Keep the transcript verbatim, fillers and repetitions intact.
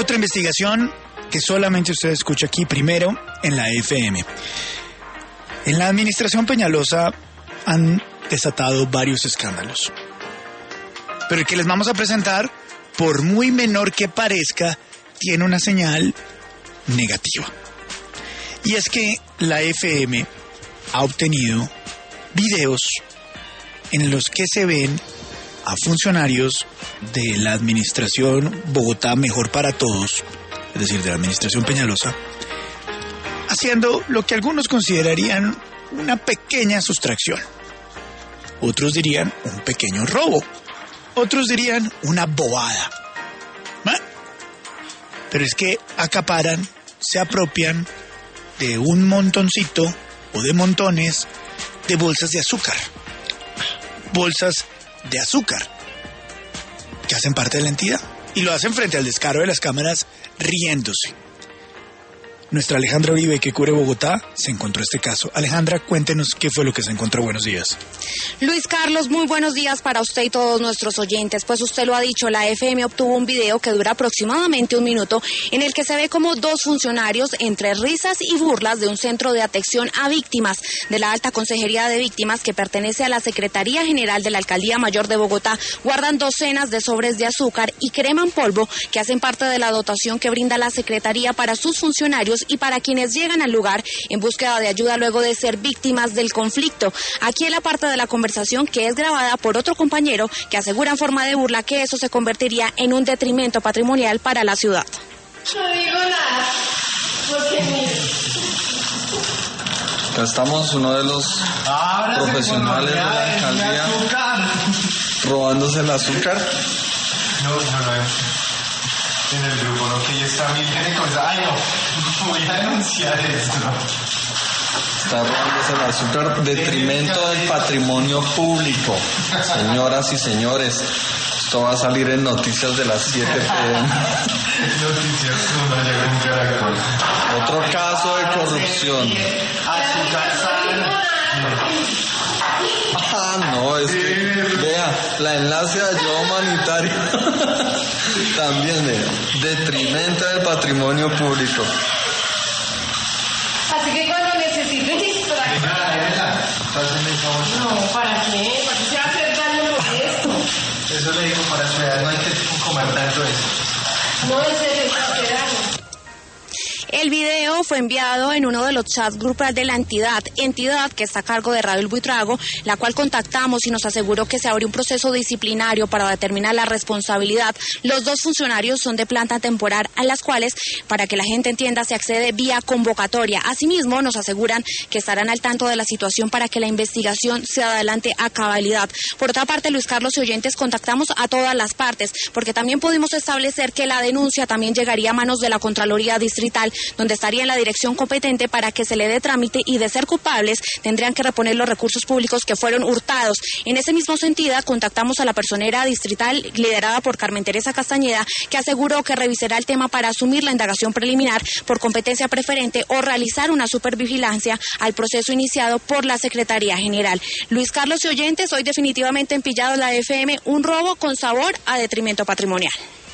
Otra investigación que solamente usted escucha aquí primero en la F M. En la administración Peñalosa han desatado varios escándalos. Pero el que les vamos a presentar, por muy menor que parezca, tiene una señal negativa. Y es que la F M ha obtenido videos en los que se ven a funcionarios de la administración Bogotá Mejor para Todos, es decir, de la administración Peñalosa, haciendo lo que algunos considerarían una pequeña sustracción. Otros dirían un pequeño robo. Otros dirían una bobada. ¿Ah? Pero es que acaparan, se apropian de un montoncito o de montones de bolsas de azúcar. Bolsas de azúcar que hacen parte de la entidad. Y lo hacen frente al descaro de las cámaras riéndose. Nuestra Alejandra Uribe, que cubre Bogotá, se encontró este caso. Alejandra, cuéntenos qué fue lo que se encontró. Buenos días. Luis Carlos, muy buenos días para usted y todos nuestros oyentes. Pues usted lo ha dicho, la F M obtuvo un video que dura aproximadamente un minuto en el que se ve como dos funcionarios, entre risas y burlas, de un centro de atención a víctimas de la Alta Consejería de Víctimas, que pertenece a la Secretaría General de la Alcaldía Mayor de Bogotá, guardan docenas de sobres de azúcar y crema en polvo que hacen parte de la dotación que brinda la Secretaría para sus funcionarios y para quienes llegan al lugar en búsqueda de ayuda luego de ser víctimas del conflicto. Aquí en la parte de la conversación, que es grabada por otro compañero, que asegura en forma de burla que eso se convertiría en un detrimento patrimonial para la ciudad. No digo nada, porque mire. Acá estamos, uno de los Ábrase profesionales de la alcaldía robándose el azúcar. No, no, no. En el grupo, ¿no? Que ya está mil cosas. Ay, no, voy a denunciar esto. Está robándose el azúcar, detrimento del patrimonio público. Señoras y señores, esto va a salir en noticias de las siete pe eme. Noticias, uno llega un caracol. Otro caso de corrupción. Azúcar sal. Ah, no, es que, vea, la enlace de ayuda humanitaria también, vea, detrimento del patrimonio público. Así que cuando necesiten distraer. No, ¿para qué? ¿Para qué se va a hacer daño por esto? Eso le digo, para estudiar no hay que comer tanto eso. No, es serio, se hace daño. El video fue enviado en uno de los chats grupales de la entidad, entidad que está a cargo de Raúl Buitrago, la cual contactamos y nos aseguró que se abrió un proceso disciplinario para determinar la responsabilidad. Los dos funcionarios son de planta temporal, a las cuales, para que la gente entienda, se accede vía convocatoria. Asimismo, nos aseguran que estarán al tanto de la situación para que la investigación se adelante a cabalidad. Por otra parte, Luis Carlos y oyentes, contactamos a todas las partes, porque también pudimos establecer que la denuncia también llegaría a manos de la Contraloría Distrital, donde estaría en la dirección competente para que se le dé trámite, y de ser culpables tendrían que reponer los recursos públicos que fueron hurtados. En ese mismo sentido, contactamos a la personera distrital liderada por Carmen Teresa Castañeda, que aseguró que revisará el tema para asumir la indagación preliminar por competencia preferente o realizar una supervigilancia al proceso iniciado por la Secretaría General. Luis Carlos y oyentes, hoy definitivamente en Pillados la F M, un robo con sabor a detrimento patrimonial.